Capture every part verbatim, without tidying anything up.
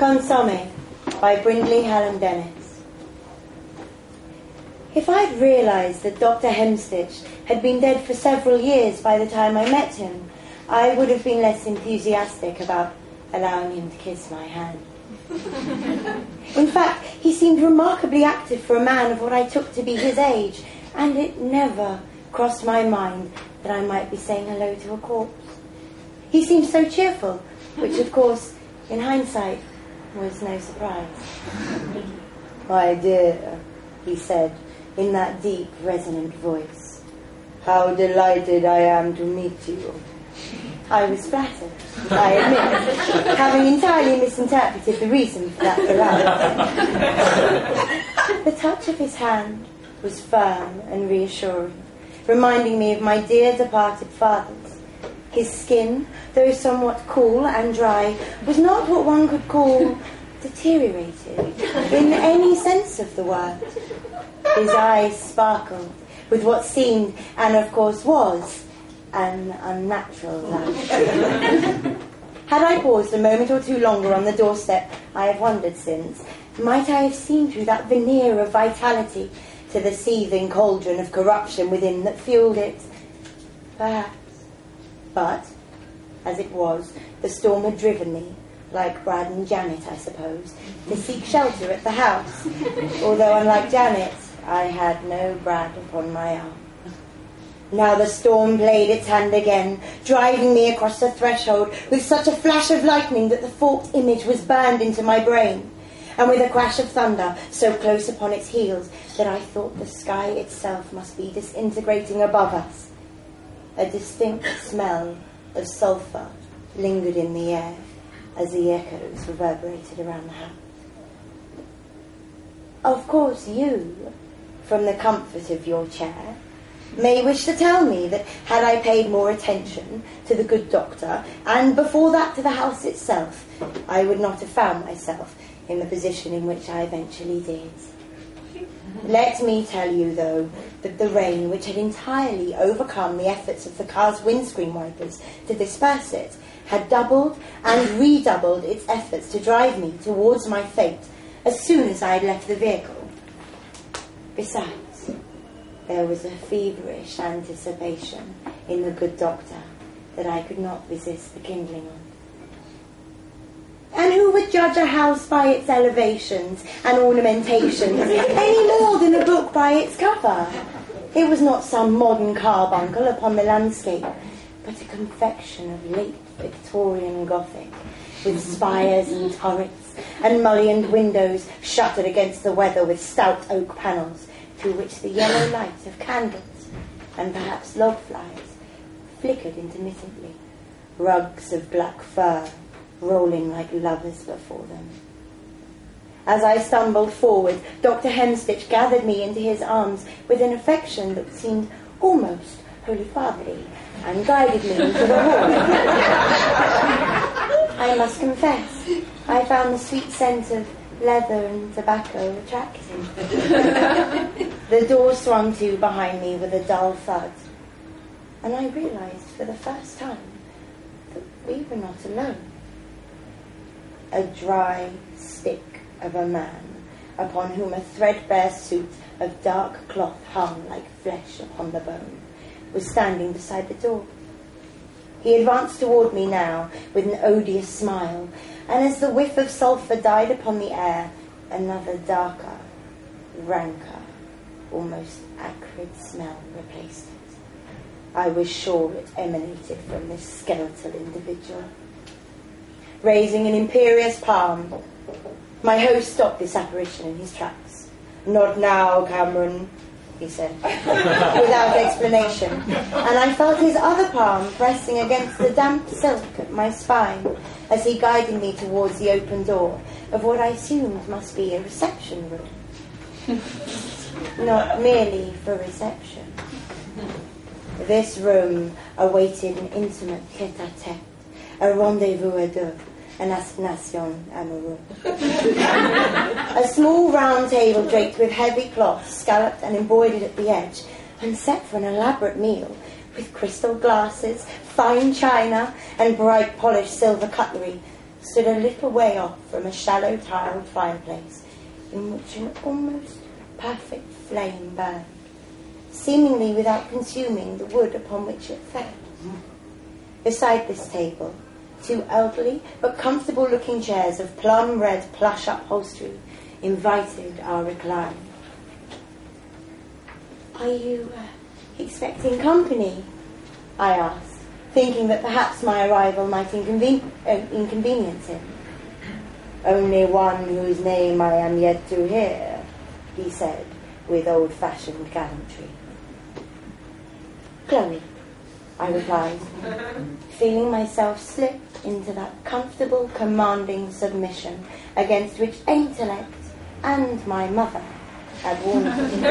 Consomme by Brindley Hallam Dennis. If I'd realised that Doctor Hemstitch had been dead for several years by the time I met him, I would have been less enthusiastic about allowing him to kiss my hand. In fact, he seemed remarkably active for a man of what I took to be his age, and it never crossed my mind that I might be saying hello to a corpse. He seemed so cheerful, which of course, in hindsight, was no surprise. "My dear," he said, in that deep, resonant voice, "how delighted I am to meet you." I was flattered, I admit, having entirely misinterpreted the reason for that delight. The touch of his hand was firm and reassuring, reminding me of my dear departed father's. His skin, though somewhat cool and dry, was not what one could call deteriorated in any sense of the word. His eyes sparkled with what seemed, and of course was, an unnatural light. Had I paused a moment or two longer on the doorstep, I have wondered since, might I have seen through that veneer of vitality to the seething cauldron of corruption within that fueled it? Perhaps. But, as it was, the storm had driven me, like Brad and Janet, I suppose, to seek shelter at the house, although, unlike Janet, I had no Brad upon my arm. Now the storm played its hand again, driving me across the threshold with such a flash of lightning that the forked image was burned into my brain, and with a crash of thunder so close upon its heels that I thought the sky itself must be disintegrating above us. A distinct smell of sulphur lingered in the air as the echoes reverberated around the house. Of course you, from the comfort of your chair, may wish to tell me that had I paid more attention to the good doctor, and before that to the house itself, I would not have found myself in the position in which I eventually did. Let me tell you, though, that the rain, which had entirely overcome the efforts of the car's windscreen wipers to disperse it, had doubled and redoubled its efforts to drive me towards my fate as soon as I had left the vehicle. Besides, there was a feverish anticipation in the good doctor that I could not resist the kindling of. And who would judge a house by its elevations and ornamentations any more than a book by its cover? It was not some modern carbuncle upon the landscape, but a confection of late Victorian Gothic, with spires and turrets and mullioned windows shuttered against the weather with stout oak panels, through which the yellow light of candles, and perhaps log flies, flickered intermittently, rugs of black fur rolling like lovers before them. As I stumbled forward, Doctor Hemstitch gathered me into his arms with an affection that seemed almost holy fatherly, and guided me into the hall. I must confess, I found the sweet scent of leather and tobacco attractive. The door swung to behind me with a dull thud, and I realised for the first time that we were not alone. A dry stick of a man, upon whom a threadbare suit of dark cloth hung like flesh upon the bone, was standing beside the door. He advanced toward me now with an odious smile, and as the whiff of sulphur died upon the air, another darker, ranker, almost acrid smell replaced it. I was sure it emanated from this skeletal individual. Raising an imperious palm, my host stopped this apparition in his tracks. "Not now, Cameron," he said, without explanation, and I felt his other palm pressing against the damp silk at my spine as he guided me towards the open door of what I assumed must be a reception room. Not merely for reception. This room awaited an intimate tête-à-tête, a rendezvous à deux, an assignation amoureuse. A small round table draped with heavy cloth, scalloped and embroidered at the edge, and set for an elaborate meal, with crystal glasses, fine china, and bright polished silver cutlery, stood a little way off from a shallow tiled fireplace in which an almost perfect flame burned, seemingly without consuming the wood upon which it fed. Beside this table, two elderly but comfortable-looking chairs of plum-red plush upholstery invited our recline. "Are you uh, expecting company?" I asked, thinking that perhaps my arrival might inconven- uh, inconvenience him. "Only one whose name I am yet to hear," he said, with old-fashioned gallantry. "Chloe," I replied, feeling myself slip into that comfortable, commanding submission against which intellect and my mother had warned me.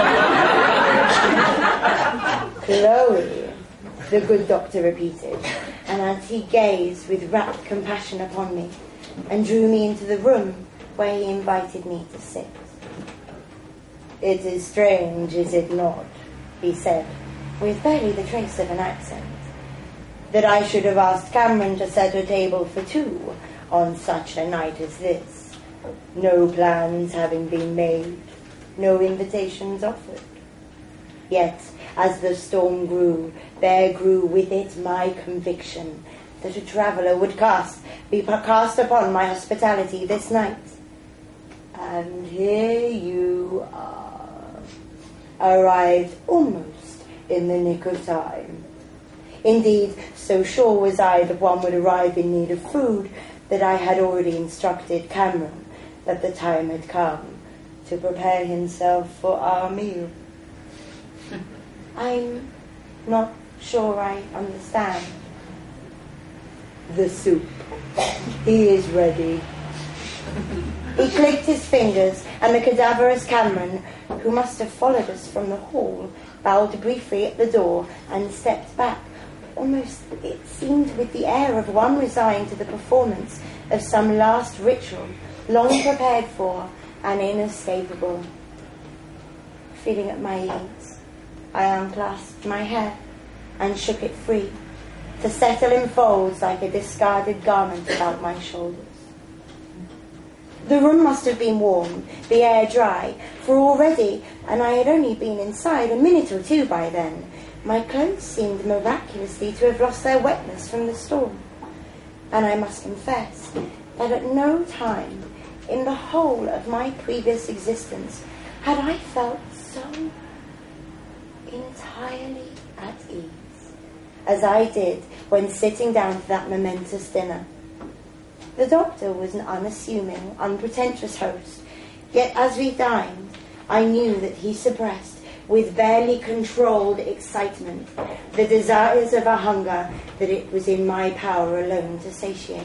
"Chloe," the good doctor repeated, and as he gazed with rapt compassion upon me and drew me into the room where he invited me to sit. "It is strange, is it not," he said, with barely the trace of an accent, "that I should have asked Cameron to set a table for two on such a night as this, no plans having been made, no invitations offered. Yet, as the storm grew, there grew with it my conviction that a traveller would cast, be cast upon my hospitality this night. And here you are, arrived almost in the nick of time. Indeed, so sure was I that one would arrive in need of food that I had already instructed Cameron that the time had come to prepare himself for our meal." "I'm not sure I understand." "The soup. He is ready." He clicked his fingers, and the cadaverous Cameron, who must have followed us from the hall, bowed briefly at the door and stepped back, almost, it seemed, with the air of one resigned to the performance of some last ritual, long prepared for and inescapable. Feeling at my ease, I unclasped my hair and shook it free, to settle in folds like a discarded garment about my shoulders. The room must have been warm, the air dry, for already, and I had only been inside a minute or two by then, my clothes seemed miraculously to have lost their wetness from the storm. And I must confess that at no time in the whole of my previous existence had I felt so entirely at ease as I did when sitting down to that momentous dinner. The doctor was an unassuming, unpretentious host, yet as we dined, I knew that he suppressed, with barely controlled excitement, the desires of a hunger that it was in my power alone to satiate.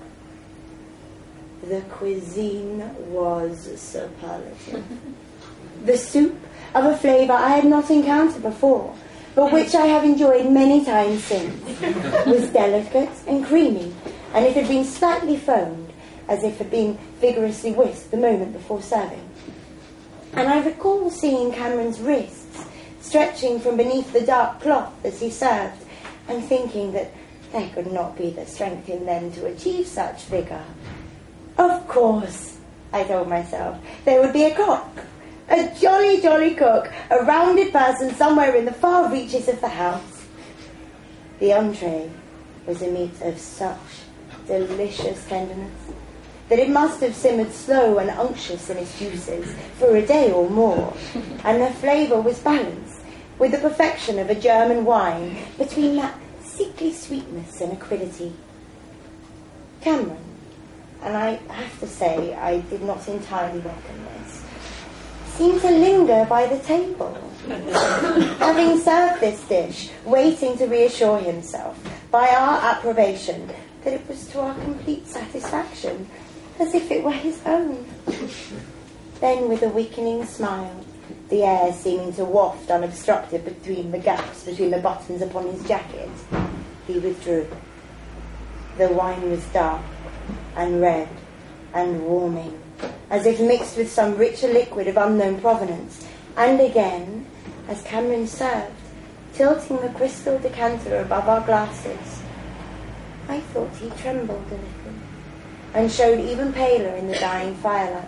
The cuisine was superlative. The soup, of a flavour I had not encountered before, but which I have enjoyed many times since, was delicate and creamy, and it had been slightly foamed, as if it had been vigorously whisked the moment before serving. And I recall seeing Cameron's wrists stretching from beneath the dark cloth as he served, and thinking that there could not be the strength in them to achieve such vigour. Of course, I told myself, there would be a cook, a jolly, jolly cook, a rounded person somewhere in the far reaches of the house. The entree was a meat of such delicious tenderness that it must have simmered slow and unctuous in its juices for a day or more, and the flavour was balanced with the perfection of a German wine between that sickly sweetness and acridity. Cameron, and I have to say I did not entirely welcome this, seemed to linger by the table, having served this dish, waiting to reassure himself by our approbation that it was to our complete satisfaction, as if it were his own. Then, with a weakening smile, the air seeming to waft unobstructed between the gaps between the buttons upon his jacket, he withdrew. The wine was dark and red and warming, as if mixed with some richer liquid of unknown provenance, and again, as Cameron served, tilting the crystal decanter above our glasses, I thought he trembled a little. and showed even paler in the dying firelight.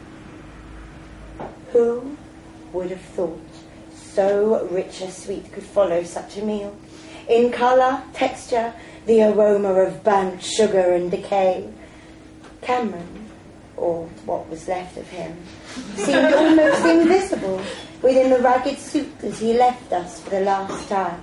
Who would have thought so rich a sweet could follow such a meal? In colour, texture, the aroma of burnt sugar and decay. Cameron, or what was left of him, seemed almost invisible within the ragged suit as he left us for the last time.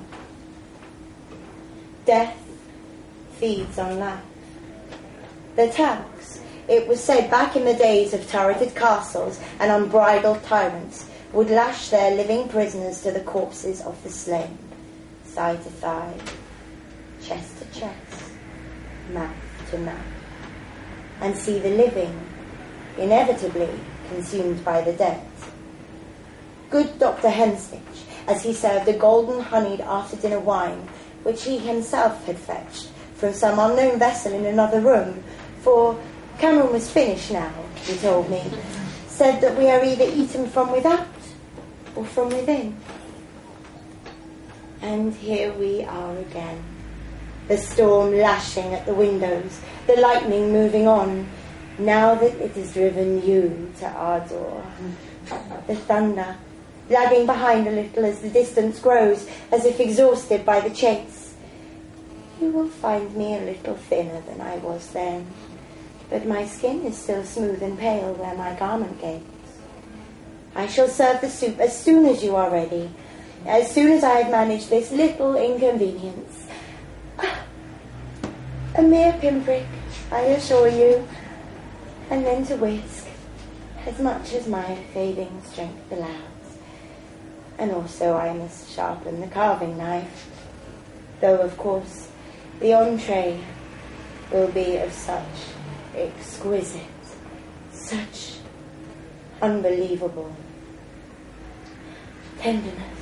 Death feeds on life. The Turks, it was said back in the days of turreted castles and unbridled tyrants, would lash their living prisoners to the corpses of the slain, side to thigh, chest to chest, mouth to mouth, and see the living inevitably consumed by the dead. Good Doctor Hensich, as he served a golden honeyed after-dinner wine, which he himself had fetched from some unknown vessel in another room, for Cameron was finished now, he told me, said that we are either eaten from without or from within. And here we are again, the storm lashing at the windows, the lightning moving on, now that it has driven you to our door. The thunder, lagging behind a little as the distance grows, as if exhausted by the chase. You will find me a little thinner than I was then, but my skin is still smooth and pale where my garment gapes. I shall serve the soup as soon as you are ready, as soon as I have managed this little inconvenience. A mere pinprick, I assure you, and then to whisk, as much as my fading strength allows. And also I must sharpen the carving knife, though of course the entree will be of such exquisite, such unbelievable tenderness.